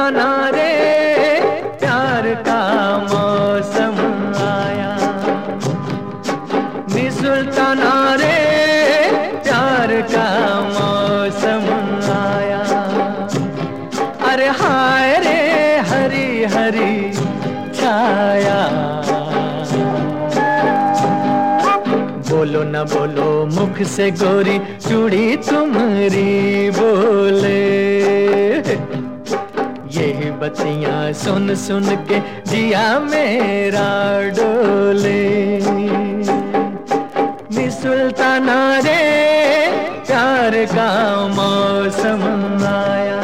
सुल्ताना रे प्यार का मौसम आया, नी सुल्ताना रे प्यार का मौसम आया। अरे हाय रे हरी हरी छाया, बोलो न बोलो मुख से गोरी चूड़ी तुम्हारी बोले। यही बत्तियां सुन सुन के जिया मेरा डोले। नी सुल्ताना रे प्यार का मौसम आया।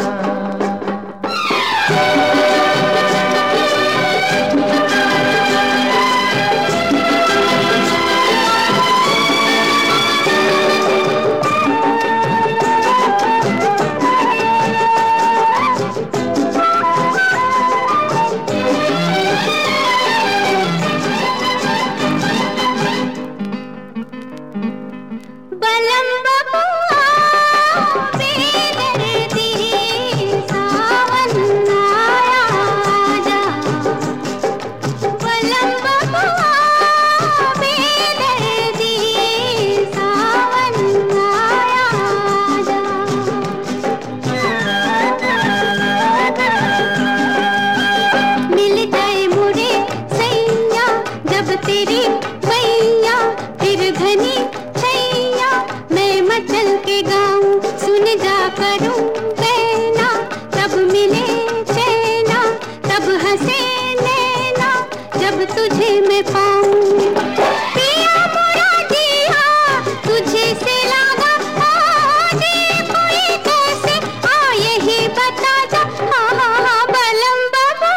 तेरी मैया फिर घनी छैया, मैं मचल के गाऊं सुन जा करूं कहना, तब मिले चैना तब हंसे नैना जब तुझे मैं पाऊं। पिया मोरा जिया तुझे से लागा, दे कोई कैसे आ यही बता जा। हाँ हाँ हाँ बलम बाबा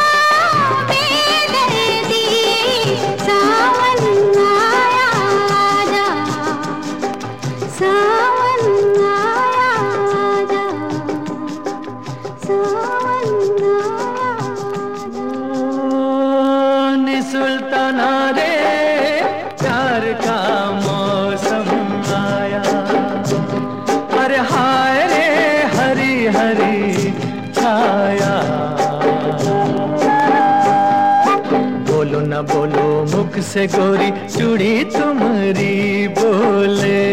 बेदर्दी सावन आया आजा, सावन आया आजा, सावन आया आजा। नी सुल्ताना रे प्यार का मौसम आया। अरे हाय रे हरी हरी छाया, बोलो न बोलो मुख से गोरी चूड़ी तुम्हारी बोले।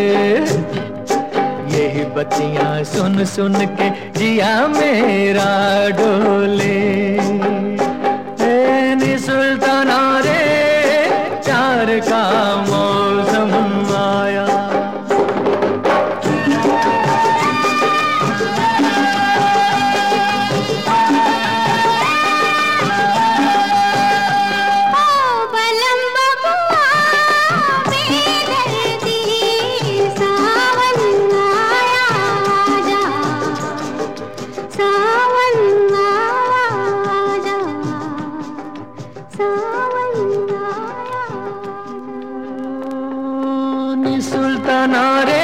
यही बत्तियां सुन सुन के जिया मेरा डोले। नी सुल्ताना रे प्यार का मौसम आया। सुल्ताना रे